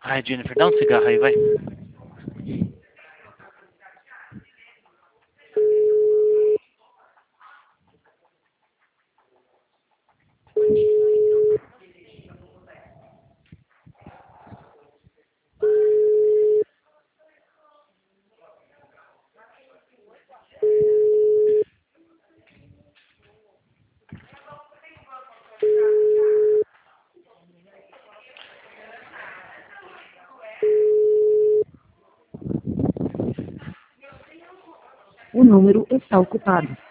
Ai, Jennifer, dá um cigarro aí, vai. O número está ocupado.